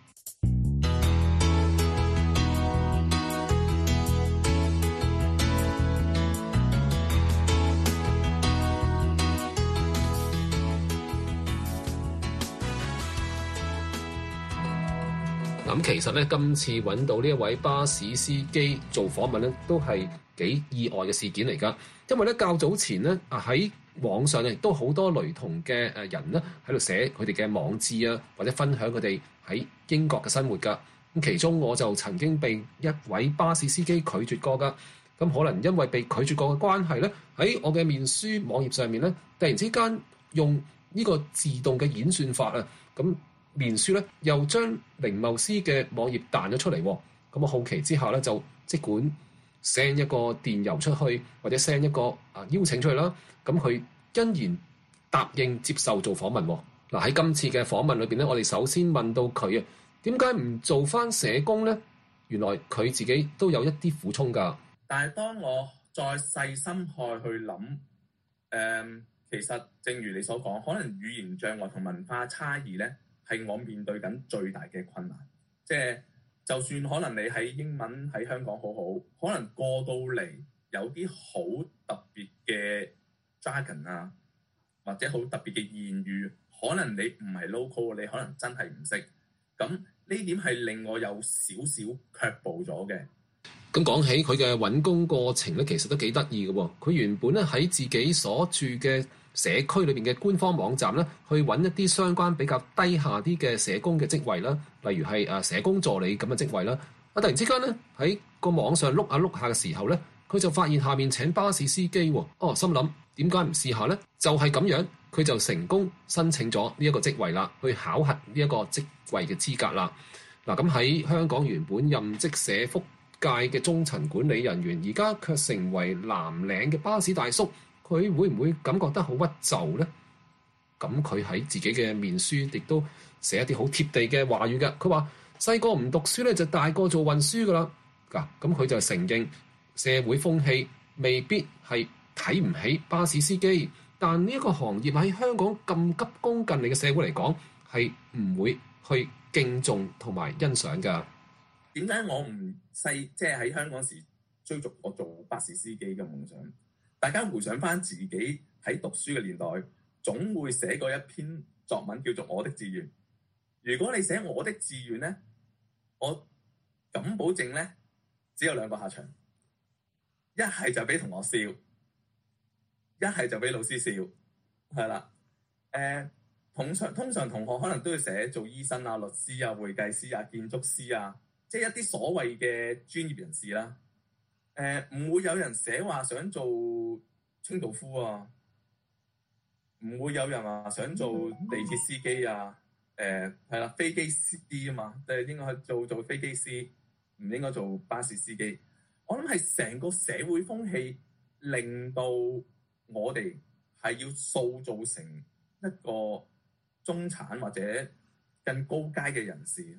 咁其實咧，今次揾到呢一位巴士司機做訪問咧，都係幾意外嘅事件嚟㗎。因為咧，較早前咧喺網上亦都好多雷同嘅人咧喺度寫佢哋嘅網誌啊，或者分享佢哋喺英國嘅生活㗎。咁其中我就曾經被一位巴士司機拒絕過㗎。咁可能因為被拒絕過嘅關係咧，喺我嘅面書網頁上面咧，突然之間用呢個自動嘅演算法啊，咁面書咧又將凌茂斯嘅網頁彈咗出嚟。咁我好奇之下咧，就即管 send 一個電郵出去，或者 send 一個邀請出去啦。咁佢欣然答應接受做訪問。嗱，喺今次嘅訪問裏邊咧，我哋首先問到佢啊，點解唔做翻社工咧？原來佢自己都有一啲苦衷㗎。 但係當我再細心去諗，其實正如你所講，可能語言障礙同文化差異咧，係我面對緊最大嘅困難。即係就算可能你喺英文喺香港好好，可能過到嚟有啲好特別嘅 jargon 啊，或者好特別嘅言語，可能你唔係 local， 你可能真係唔識。咁呢點係令我有少少卻步咗嘅。 咁講起佢嘅揾工過程咧，其實都幾得意嘅喎。佢原本咧喺自己所住嘅社區裏邊嘅官方網站咧，去揾一啲相關比較低下啲嘅社工嘅職位啦，例如係社工助理咁嘅職位啦。突然之間咧喺個網上碌下嘅時候咧，佢就發現下面請巴士司機喎。心諗點解唔試下咧？就係咁樣，佢就成功申請咗呢一個職位啦，去考核呢一個職位嘅資格啦。嗱，咁喺香港原本任職社福界嘅中層管理人員，而家卻成為藍領嘅巴士大叔，佢會唔會感覺得好屈就呢？咁佢喺自己嘅面書亦都寫一啲好貼地嘅話語嘅。佢話細個唔讀書咧，就大個做運輸噶啦。咁佢就承認社會風氣未必係睇唔起巴士司機，但呢一個行業喺香港咁急功近利嘅社會嚟講，係唔會去敬重同埋欣賞㗎。 點解我唔即係喺香港時追逐我做巴士司機嘅夢想？大家回想翻自己喺讀書嘅年代，總會寫過一篇作文叫做《我的志願》。如果你寫我的志願呢，我敢保證呢，只有2個下場：一係就俾同學笑，一係就俾老師笑，係啦。通常同學可能都會寫做醫生啊、律師啊、會計師啊、建築師啊。即係一啲所謂嘅專業人士啦，唔會有人寫話想做清道夫啊，唔會有人話想做地鐵司機啊，係啦，飛機司機啊嘛，應該去做飛機師，唔應該做巴士司機。我諗係成個社會風氣令到我哋係要塑造成一個中產或者更高階嘅人士。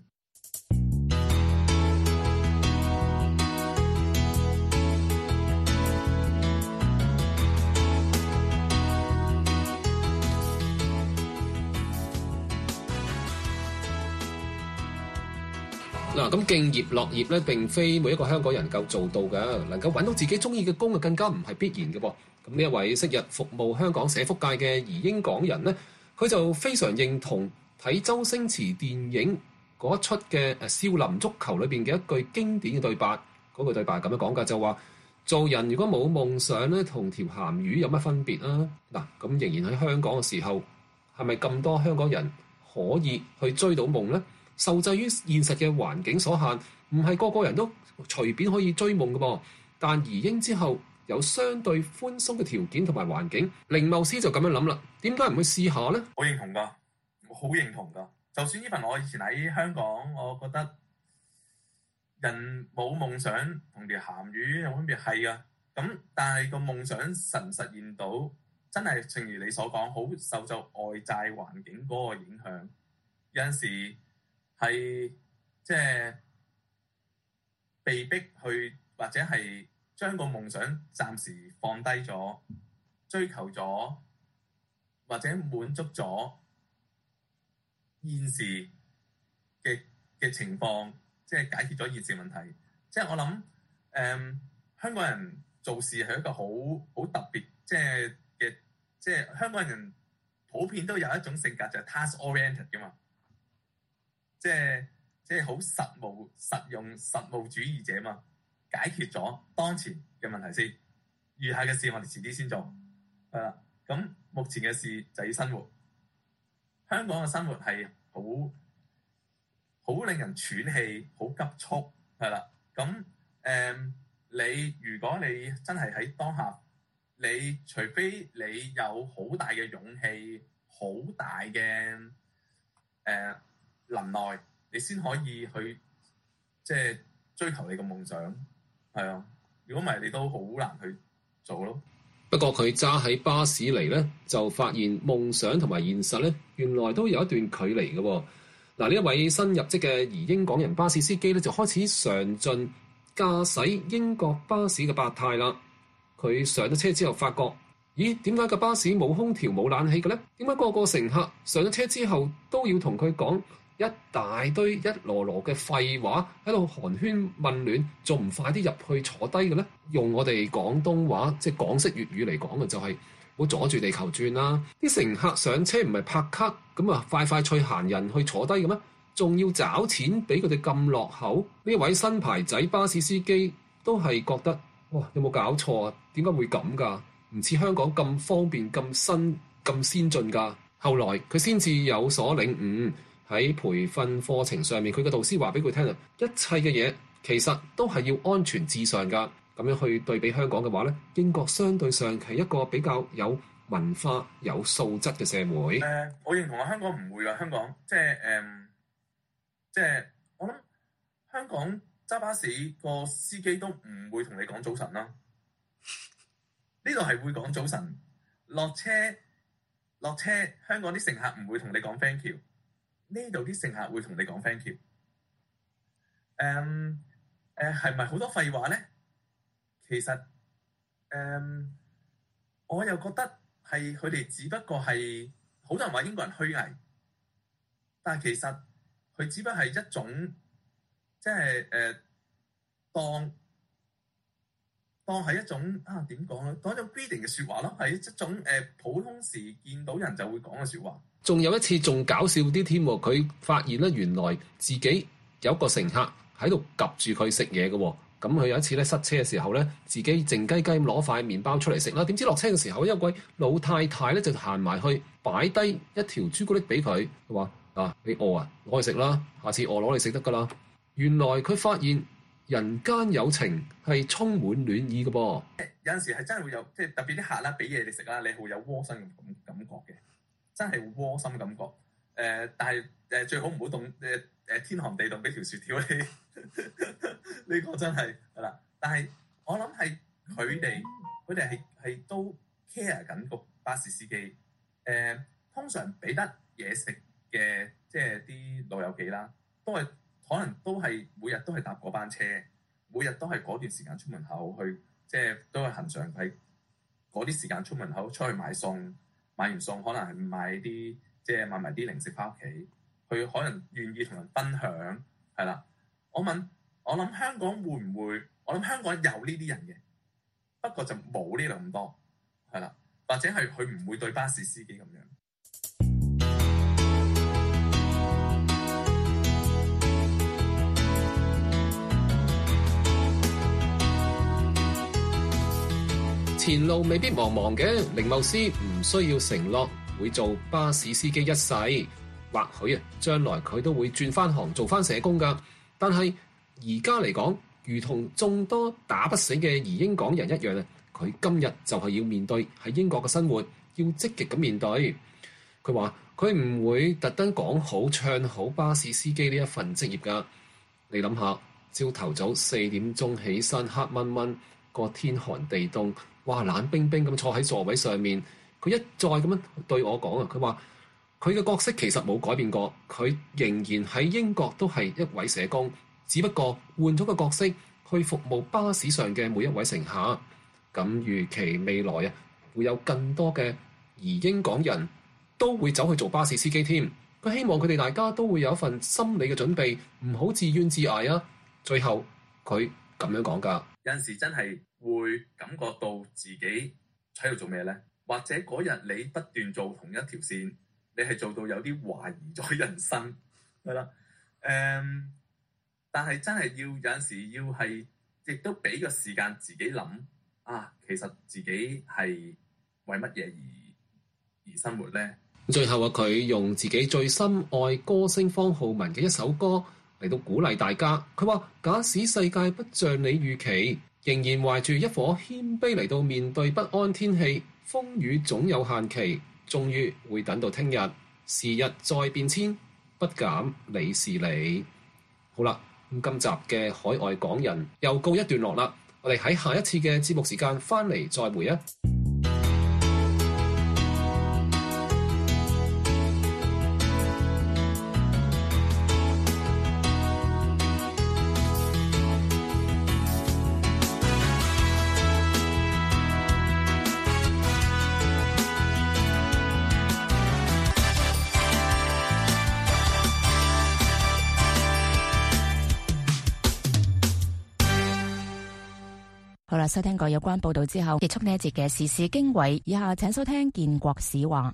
嗱，咁敬業樂業咧，並非每一個香港人夠做到㗎，能夠揾到自己中意嘅工，更加唔係必然嘅噃。咁呢一位昔日服務香港社福界嘅移英港人咧， 佢就非常認同睇周星馳電影嗰一出嘅《少林足球》裏邊嘅一句經典嘅對白，嗰句對白咁樣講㗎，就話做人如果冇夢想咧，同條鹹魚有乜分別啊？嗱，咁仍然喺香港嘅時候，係咪咁多香港人可以去追到夢呢？受制於現實嘅環境所限，唔係個個人都隨便可以追夢嘅噃。但移英之後有相對寬鬆嘅條件同埋環境，凌謬斯就咁樣諗啦。點解唔去試下呢？ 我認同㗎，我好認同㗎。就算呢份我以前喺香港，我覺得人冇夢想同條鹹魚有分別係啊。咁但係個夢想實現到，真係正如你所講，好受就外在環境嗰個影響。有陣時係即係被逼去，或者係將個夢想暫時放低咗，追求咗或者滿足咗現時嘅情況，即係解決咗現時問題。即係我諗，香港人做事係一個好特別，即係香港人普遍都有一種性格就係 task oriented 㗎嘛，即係好實務實用實務主義者嘛。解決咗當前嘅問題先，餘下嘅事我哋遲啲先做，係啦。咁目前嘅事就要生活。香港嘅生活係好令人喘氣，好急促，係啦。咁如果你真係喺當下，你除非你有好大嘅勇氣，好大嘅能耐，你先可以去即係追求你嘅夢想。係啊，如果唔係你都好難去做咯。 不過佢揸喺巴士嚟咧，就發現夢想同埋現實咧，原來都有一段距離嘅喎。嗱，呢一位新入職嘅移英港人巴士司機咧，就開始嘗盡駕駛英國巴士嘅百態啦。佢上咗車之後發覺，咦，點解個巴士冇空調冇冷氣嘅咧？點解個個乘客上咗車之後都要同佢講一大堆一籮籮嘅廢話，喺度寒暄問暖，仲唔快啲入去坐低嘅咧？用我哋廣東話即係港式粵語嚟講嘅就係唔好阻住地球轉啦！啲乘客上車唔係拍卡咁啊，快快脆閒人去坐低嘅咩？仲要找錢俾佢哋咁落後？呢位新牌仔巴士司機都係覺得哇，有冇搞錯啊？點解會咁㗎？唔似香港咁方便、咁新、咁先進㗎。後來佢先至有所領悟。喺培訓課程上面，佢嘅導師話俾佢聽啦，一切嘅嘢其實都係要安全至上㗎。咁樣去對比香港嘅話咧，英國相對上係一個比較有文化、有素質嘅社會。 我認同啊，香港唔會㗎。香港即係我諗香港揸巴士個司機都唔會同你講早晨啦。呢度係會講早晨，落車，香港啲乘客唔會同你講 thank you。呢度啲乘客會同你講 thank you。係咪好多廢話咧？其實我又覺得係佢哋只不過係好多人話英國人虛偽，但係其實佢只不過係一種即係當係一種點講咧？當一種 greeting 嘅説話咯，係一種普通時見到人就會講嘅説話。 仲有一次仲搞笑啲添，佢發現咧原來自己有個乘客喺度及住佢食嘢嘅，咁佢有一次咧塞車嘅時候咧，自己靜雞雞咁攞塊麵包出嚟食啦，點知落車嘅時候，有一位老太太咧就行埋去擺低一條朱古力俾佢，佢話你餓啊，攞去食啦，下次餓攞嚟食得噶啦。原來佢發現人間有情係充滿暖意嘅噃。 有陣時係真係會有，即係特別啲客啦，俾嘢你食啦，你會有窩心嘅感覺嘅。真係窩心感覺，但係最好唔好凍，天寒地凍俾條薯條你，呢個真係啦。但係我諗係佢哋係都 care 緊個巴士司機，通常俾得嘢食嘅，即係啲老友記啦，都係可能都係每日都係搭嗰班車，每日都係嗰段時間出門口去，即係都係恆常喺嗰啲時間出門口出去買餸。買完餸可能係買啲，即係買埋啲零食翻屋企，佢可能願意同人分享，係啦。我諗香港會唔會？我諗香港有呢啲人嘅，不過就冇呢度咁多，係啦。或者係佢唔會對巴士司機咁樣。 前路未必茫茫嘅，凌茂斯唔需要承諾會做巴士司機一世，或許啊將來佢都會轉翻行做翻社工噶。但係而家嚟講，如同眾多打不死嘅移英港人一樣啊，佢今日就係要面對喺英國嘅生活，要積極咁面對。佢話佢唔會特登講好唱好巴士司機呢一份職業噶。你諗下，朝頭早4點鐘起身，黑蚊蚊，個天寒地凍，哇冷冰冰咁坐喺座位上面，佢一再咁樣對我講啊，佢話佢嘅角色其實冇改變過，佢仍然喺英國都係一位社工，只不過換咗個角色去服務巴士上嘅每一位乘客。咁預期未來啊，會有更多嘅移英港人都會走去做巴士司機添。佢希望佢哋大家都會有一份心理嘅準備，唔好自怨自艾啊。最後佢咁樣講㗎， 有陣時真係會感覺到自己喺度做咩呢？或者嗰日你不斷做同一條線，你係做到有啲懷疑咗人生，係啦。但係真係要有陣時要係，亦都俾個時間自己諗啊，其實自己係為乜嘢而生活呢？ 最後啊，佢用自己最深愛歌星方皓玟嘅一首歌嚟到鼓勵大家。佢話：假使世界不像你預期，仍然懷住一顆謙卑嚟到面對不安天氣，風雨總有限期，終於會等到聽日。時日再變遷，不減你是你。好啦，咁今集嘅海外港人又告一段落啦。我哋喺下一次嘅節目時間翻嚟再會啊！ 好啦，收聽過有關報道之後，結束呢一節嘅時事經緯。以下請收聽建國史話。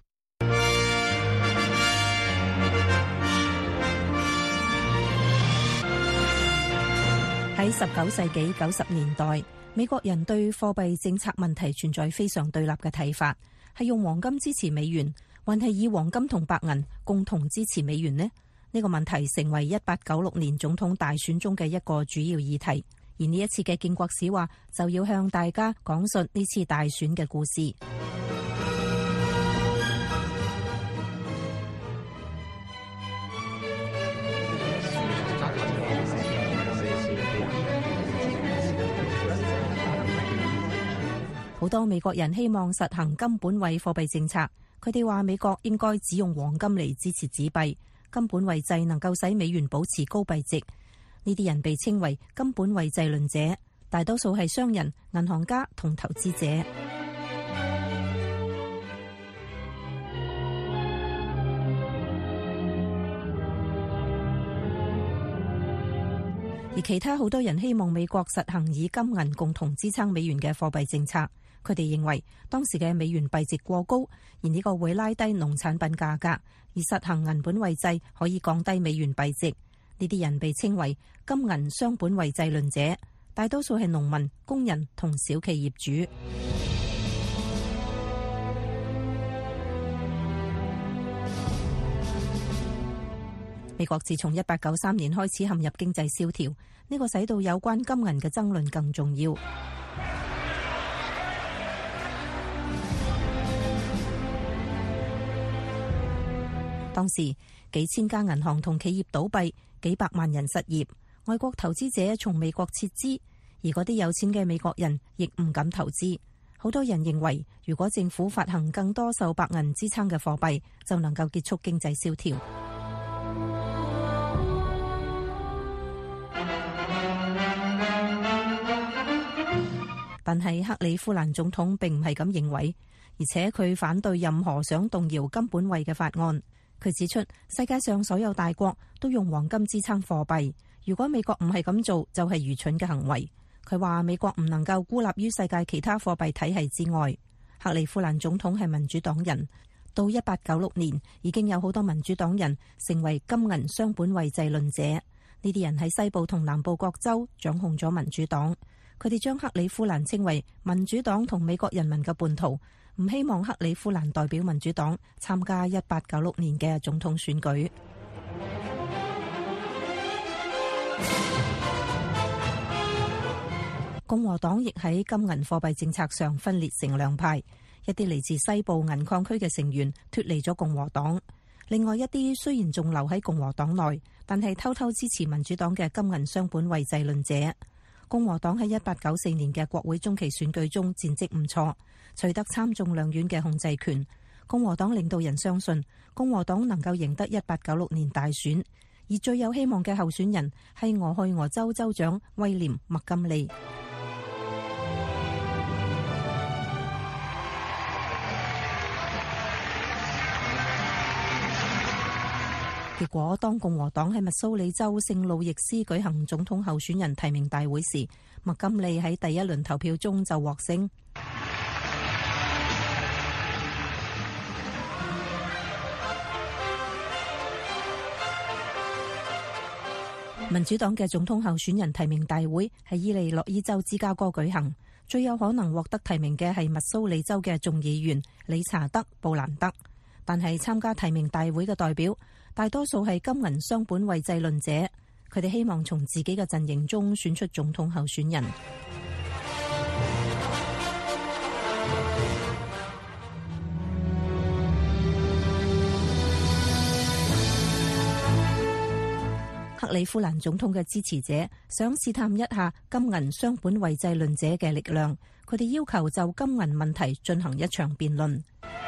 喺19世紀90年代，美國人對貨幣政策問題存在非常對立嘅睇法，係用黃金支持美元，還係以黃金同白銀共同支持美元呢？呢個問題成為1896年總統大選中嘅一個主要議題。而呢一次嘅建國史話就要向大家講述呢次大選嘅故事。好多美國人希望實行金本位貨幣政策，佢哋話美國應該只用黃金嚟支持紙幣，金本位制能夠使美元保持高幣值。呢啲人被稱為金本位制論者，大多數係商人、銀行家同投資者。而其他好多人希望美國實行以金銀共同支撐美元嘅貨幣政策，佢哋認為當時嘅美元幣值過高，而呢個會拉低農產品價格，而實行銀本位制可以降低美元幣值。呢啲人被稱為金銀雙本位制論者，大多數係農民、工人同小企業主。美國自從1893年開始陷入經濟蕭條，呢個使到有關金銀嘅爭論更重要。當時幾千家銀行同企業倒閉，幾百萬人失業，外國投資者從美國撤資，而嗰啲有錢嘅美國人亦唔敢投資。好多人認為，如果政府發行更多受白銀支撐嘅貨幣，就能夠結束經濟蕭條。但係克里夫蘭總統並唔係咁認為，而且佢反對任何想動搖金本位嘅法案。佢指出，世界上所有大國都用黃金支撐貨幣，如果美國唔係咁做，就係愚蠢嘅行為。佢話美國唔能夠孤立於世界其他貨幣體系之外。克里夫蘭總統係民主黨人，到1896年已經有好多民主黨人成為金銀雙本位制論者。呢啲人喺西部同南部各州掌控咗民主黨， 佢哋將克里夫蘭稱為民主黨同美國人民嘅叛徒，唔希望克里夫蘭代表民主黨參加1896年嘅總統選舉。共和黨亦喺金銀貨幣政策上分裂成兩派，一啲嚟自西部銀礦區嘅成員脫離咗共和黨，另外一啲雖然仲留喺共和黨內，但係偷偷支持民主黨嘅金銀雙本位制論者。共和黨喺1894年嘅國會中期選舉中戰績唔錯，取得參眾兩院嘅控制權。共和黨領導人相信共和黨能夠贏得1896年大選，而最有希望嘅候選人係俄亥俄州州長威廉麥金利。結果，當共和黨喺密蘇里州聖路易斯舉行總統候選人提名大會時，麥金利喺第一輪投票中就獲勝。民主黨嘅總統候選人提名大會喺伊利諾伊州芝加哥舉行，最有可能獲得提名嘅係密蘇里州嘅眾議員理查德·布蘭德，但係參加提名大會嘅代表大多數係金銀雙本位制論者，佢哋希望從自己嘅陣營中選出總統候選人。克里夫蘭總統嘅支持者想試探一下金銀雙本位制論者嘅力量，佢哋要求就金銀問題進行一場辯論。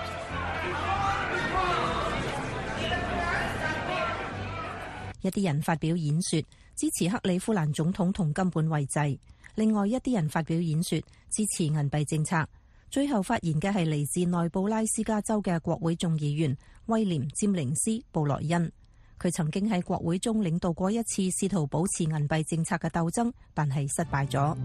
一啲人發表演說支持克里夫蘭總統同金本位制，另外一啲人發表演說支持銀幣政策。最後發言嘅係嚟自內布拉斯加州嘅國會眾議員威廉詹寧斯布萊恩，佢曾經喺國會中領導過一次試圖保持銀幣政策嘅鬥爭，但係失敗咗。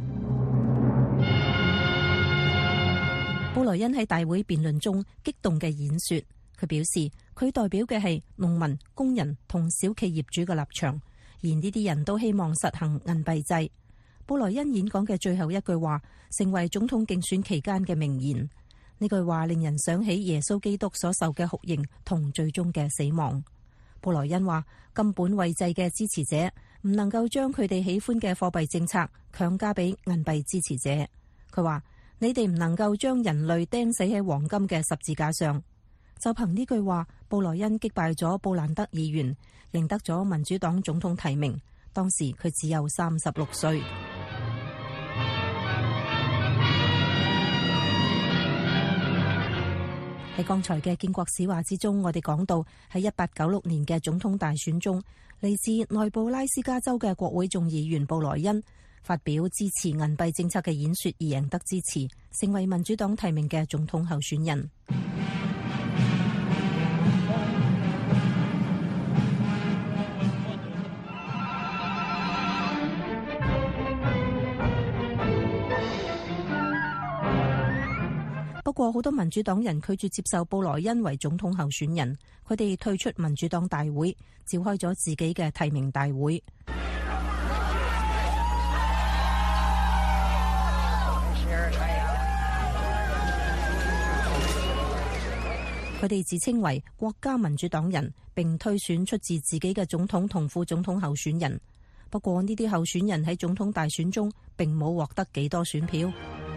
布萊恩喺大會辯論中激動嘅演說，佢表示佢代表嘅係農民、工人同小企業主嘅立場，而呢啲人都希望實行銀幣制。布萊恩演講嘅最後一句話成為總統競選期間嘅名言，呢句話令人想起耶穌基督所受嘅酷刑同最終嘅死亡。布萊恩話金本位制嘅支持者唔能夠將佢哋喜歡嘅貨幣政策強加俾銀幣支持者。佢話你哋唔能夠將人類釘死喺黃金嘅十字架上。就憑呢句話，布萊恩擊敗咗布蘭德議員，贏得咗民主黨總統提名。當時佢只有36歲。喺剛才嘅建國史話之中，我哋講到喺1896年嘅總統大選中，嚟自內布拉斯加州嘅國會眾議員布萊恩發表支持銀幣政策嘅演說而贏得支持，成為民主黨提名嘅總統候選人。不過好多民主黨人拒絕接受布萊恩為總統候選人，佢哋退出民主黨大會，召開咗自己嘅提名大會。佢哋自稱為國家民主黨人，並推選出自己嘅總統同副總統候選人。不過呢啲候選人喺總統大選中並冇獲得幾多選票。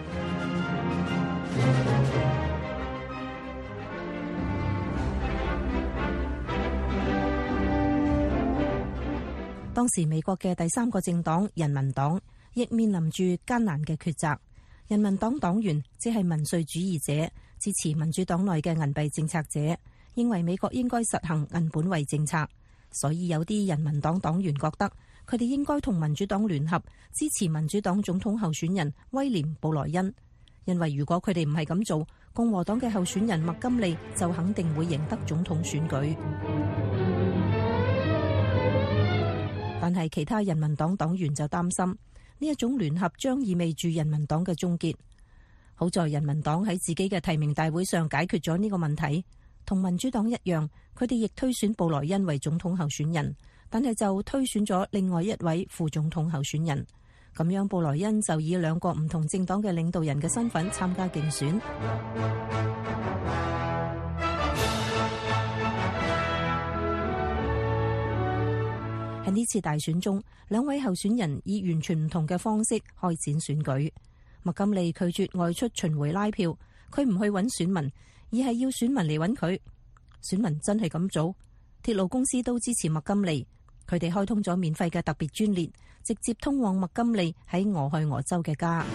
當時美國嘅第三個政黨人民黨亦面臨住艱難嘅抉擇。人民黨黨員即係民粹主義者，支持民主黨內嘅銀幣政策者，認為美國應該實行銀本位政策。所以有啲人民黨黨員覺得佢哋應該同民主黨聯合支持民主黨總統候選人威廉布萊恩，因為如果佢哋唔係咁做，共和黨嘅候選人麥金利就肯定會贏得總統選舉。但係其他人民黨黨員就擔心呢一種聯合將意味住人民黨嘅終結。好在人民黨喺自己嘅提名大會上解決咗呢個問題，同民主黨一樣，佢哋亦推選布萊恩為總統候選人，但係就推選咗另外一位副總統候選人。 咁樣布萊恩就以兩個唔同政黨嘅領導人嘅身份參加競選。喺呢次大選中，兩位候選人以完全唔同嘅方式開展選舉。麥金利拒絕外出巡迴拉票，佢唔去揾選民，而係要選民嚟揾佢。選民真係咁做，鐵路公司都支持麥金利，佢哋開通咗免費嘅特別專列，直接通往麥金利喺俄亥俄州嘅家。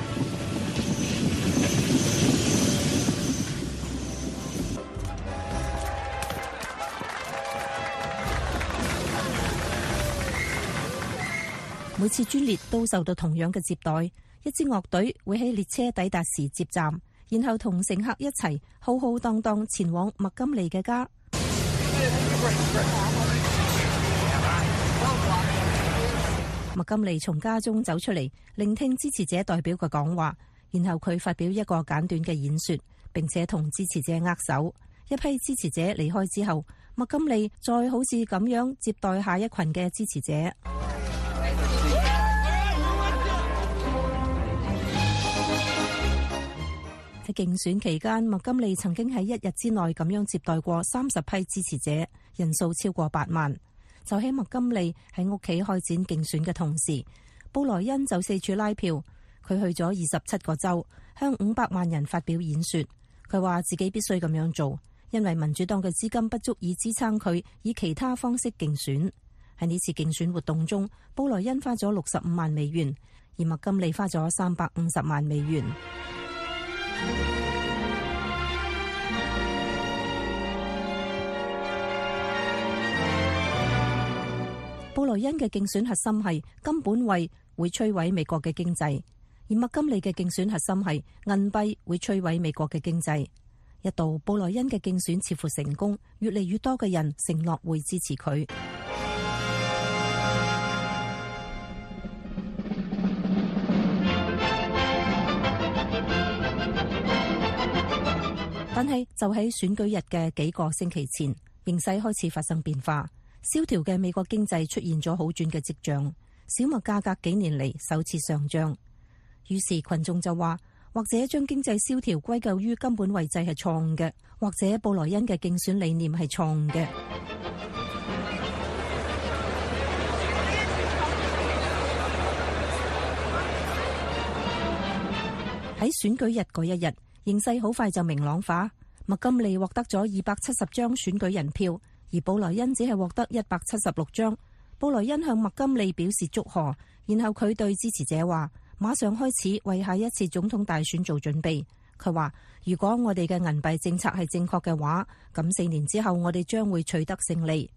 每次專列都受到同樣嘅接待，一支樂隊會喺列車抵達時接站，然後同乘客一齊浩浩蕩蕩前往麥金利嘅家。麥金利從家中走出嚟，聆聽支持者代表嘅講話，然後佢發表一個簡短嘅演說，並且同支持者握手。一批支持者離開之後，麥金利再好似咁樣接待下一群嘅支持者。喺競選期間，麥金利曾經喺一日之內咁樣接待過30批支持者，人數超過8萬。就喺麥金利喺屋企開展競選嘅同時，布萊恩就四處拉票。佢去咗27個州，向500萬人發表演說。佢話自己必須咁樣做，因為民主黨嘅資金不足以支撐佢以其他方式競選。喺呢次競選活動中，布萊恩花咗65萬美元，而麥金利花咗350萬美元。布萊恩嘅競選核心係金本位會摧毀美國嘅經濟，而麥金利嘅競選核心係銀幣會摧毀美國嘅經濟。一度布萊恩嘅競選似乎成功，越嚟越多嘅人承諾會支持佢。但係就喺選舉日嘅幾個星期前，形勢開始發生變化。蕭條嘅美國經濟出現咗好轉嘅跡象，小麥價格幾年嚟首次上漲。於是群眾就話，或者將經濟蕭條歸咎於金本位制係錯誤嘅，或者布萊恩嘅競選理念係錯誤嘅。喺選舉日嗰一日，形勢好快就明朗化。麥金利獲得咗270張選舉人票，而布萊恩只係獲得176張。布萊恩向麥金利表示祝賀，然後佢對支持者話，馬上開始為下一次總統大選做準備。佢話，如果我哋嘅銀幣政策係正確嘅話，咁4年之後我哋將會取得勝利。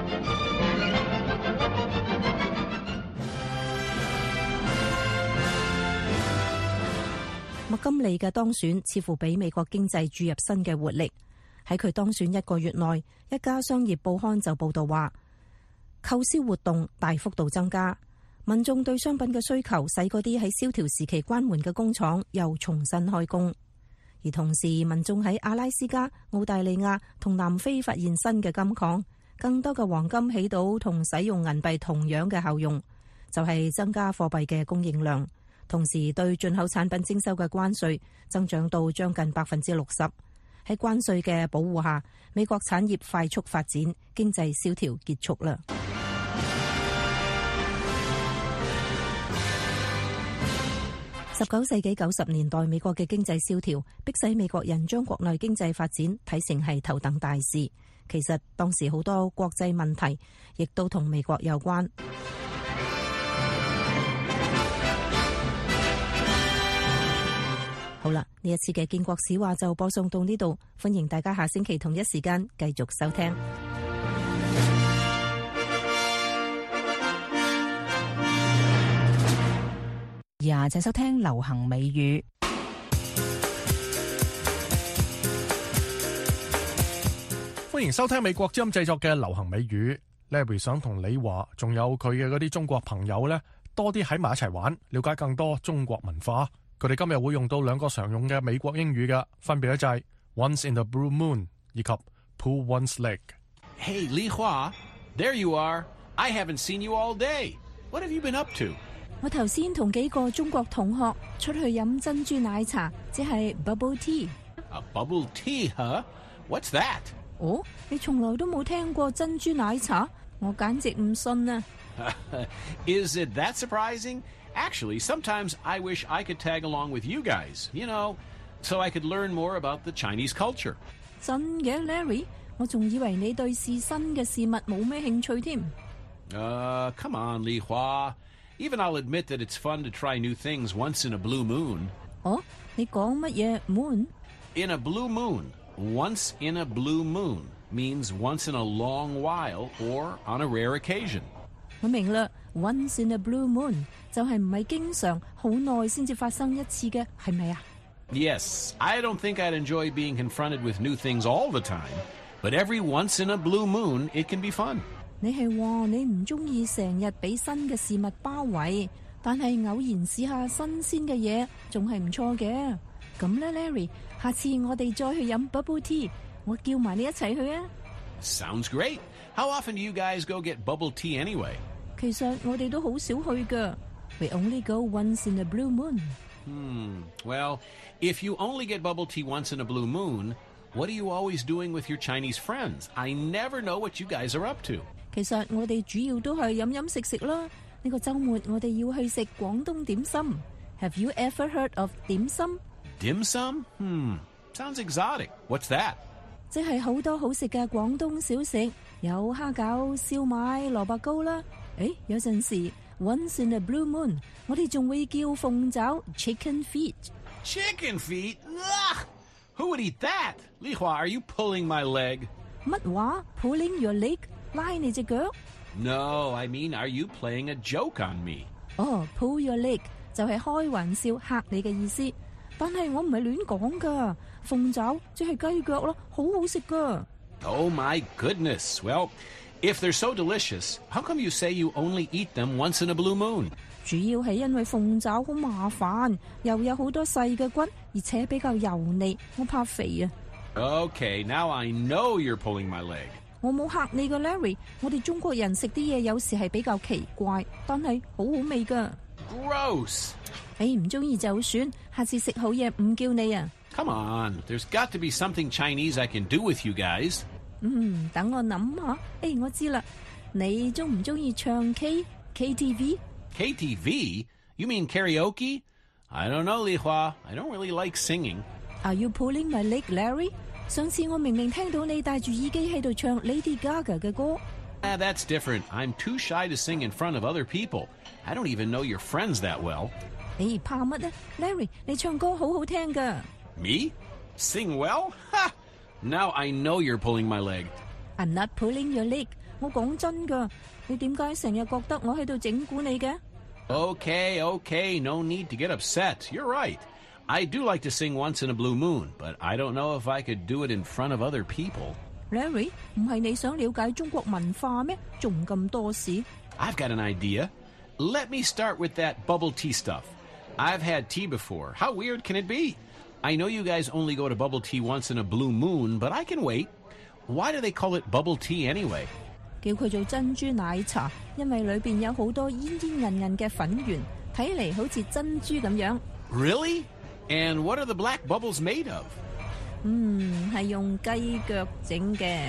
麥金利嘅當選似乎俾美國經濟注入新嘅活力。喺佢當選1個月內，一家商業報刊就報道話，購銷活動大幅度增加，民眾對商品嘅需求使嗰啲喺蕭條時期關門嘅工廠又重新開工。而同時，民眾喺阿拉斯加、澳大利亞同南非發現新嘅金礦，更多嘅黃金起到同使用銀幣同樣嘅效用，就係增加貨幣嘅供應量。同時，對進口產品徵收嘅關稅增長到將近60%。喺關稅嘅保護下，美國產業快速發展，經濟蕭條結束啦。19世紀90年代，美國嘅經濟蕭條，迫使美國人將國內經濟發展睇成係頭等大事。其實當時好多國際問題，亦都同美國有關。好啦，呢一次嘅建國史話就播送到呢度，歡迎大家下星期同一時間繼續收聽。 請收聽流行美語。 歡迎收聽美國之音製作嘅流行美語。Larry 想同你話，仲有佢嘅嗰啲中國朋友呢，多啲喺埋一齊玩，了解更多中國文化。佢哋今日會用到2個常用嘅美國英語嘅，分別咧就係 Once in the Blue Moon 以及 Pull one's leg。 Hey, Li Hua, there you are. I haven't seen you all day. What have you been up to? 我頭先同幾個中國同學出去飲珍珠奶茶，即係 bubble tea。A bubble tea, huh? What's that? 哦，你從來都冇聽過珍珠奶茶？我簡直唔信啊！ Is it that surprising? Actually, sometimes I wish I could tag along with you guys, you know, so I could learn more about the Chinese culture. 真嘅 ，Larry， 我仲以為你對試新嘅事物冇咩興趣添。 Come on, Li Hua. Even I'll admit that it's fun to try new things once in a blue moon. 哦，你講乜嘢 moon? In a blue moon, once in a blue moon means once in a long while or on a rare occasion. 我明啦 ，once in a blue moon 就係唔係經常好耐先至發生一次嘅，係咪啊？ Yes, I don't think I'd enjoy being confronted with new things all the time, but every once in a blue moon, it can be fun. 你係話你唔中意成日俾新嘅事物包圍，但係偶然試下新鮮嘅嘢，仲係唔錯嘅。咁咧 ，Larry， 下次我哋再去飲 bubble tea， 我叫埋你一齊去啊。 Sounds great. How often do you guys go get bubble tea anyway? 其實我哋都好少去㗎。We only go once in a blue moon. Well, if you only get bubble tea once in a blue moon, what are you always doing with your Chinese friends? I never know what you guys are up to. 其實我哋主要都係飲飲食食啦。呢個週末我哋要去食廣東點心。Have you ever heard of 點心？ Dim sum? Sounds exotic. What's that? 即係好多好食嘅廣東小食，有蝦餃、燒賣、蘿蔔糕啦。誒，有陣時 once in a blue moon， 我哋仲會叫鳳爪 chicken feet。 Chicken feet? Ugh! Who would eat that? Li Hua, are you pulling my leg? 乜話 ？Pulling your leg？ 拉你隻腳 ？No, I mean, are you playing a joke on me? 哦 ，pull your leg 就係開玩笑嚇你嘅意思，但係我唔係亂講噶。鳳爪即係雞腳咯，好好食噶。 Oh my goodness! Well, if they're so delicious, how come you say you only eat them once in a blue moon? 主要係因為鳳爪好麻煩，又有好多細嘅骨，而且比較油膩，我怕肥啊。 Okay, now I know you're pulling my leg. 我冇嚇你㗎 Larry， 我哋中國人食啲嘢有時係比較奇怪，但係好好味㗎。 Gross！ 你唔中意就算，下次食好嘢唔叫你啊。 Come on, there's got to be something Chinese I can do with you guys. 等我諗下。我知啦，你中唔中意唱 KTV？ KTV? You mean karaoke? I don't know, Li Hua. I don't really like singing. Are you pulling my leg, Larry?上次我明明聽到你戴住耳機喺度唱 Lady Gaga 嘅歌。 That's different. I'm too shy to sing in front of other people. I don't even know your friends that well. 你怕乜啊 Larry， 你唱歌好好聽㗎。 Me? Sing well? Ha! Now I know you're pulling my leg. I'm not pulling your leg. 我講真㗎，你點解成日覺得我喺度整蠱你嘅？ Okay, no need to get upset. You're right. I do like to sing once in a blue moon, but I don't know if I could do it in front of other people. Larry, 唔係你想了解中國文化咩？仲咁多事？ I've got an idea. Let me start with that bubble tea stuff. I've had tea before. How weird can it be? I know you guys only go to bubble tea once in a blue moon, but I can wait. Why do they call it bubble tea anyway? 叫佢做珍珠奶茶，因為裏邊有好多煙煙韌韌嘅粉圓，睇嚟好似珍珠咁樣。 Really?And what are the black bubbles made of? 係用雞腳整嘅。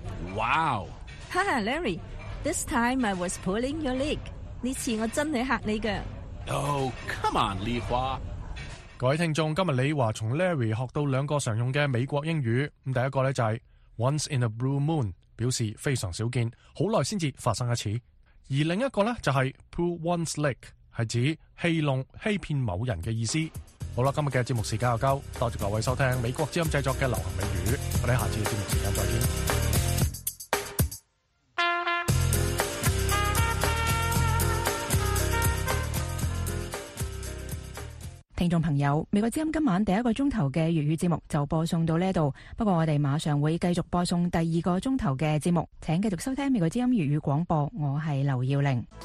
Wow! 哈哈 ，Larry, this time I was pulling your leg. 呢次我真係嚇你㗎。 Oh, come on, Li Hua. 各位聽眾，今日李華從 Larry 學到兩個常用嘅美國英語。咁第一個咧就係 once in a blue moon， 表示非常少見，好耐先至發生一次。而另一個咧就係 pull one's leg， 係指戲弄、欺騙某人嘅意思。好啦，今日嘅節目時間又夠，多謝各位收聽美國之音製作嘅流行美語，我哋下次嘅節目時間再見。 聽眾朋友，美國之音今晚第一個鐘頭嘅粵語節目就播送到呢度，不過我哋馬上會繼續播送第二個鐘頭嘅節目，請繼續收聽美國之音粵語廣播，我係劉耀玲。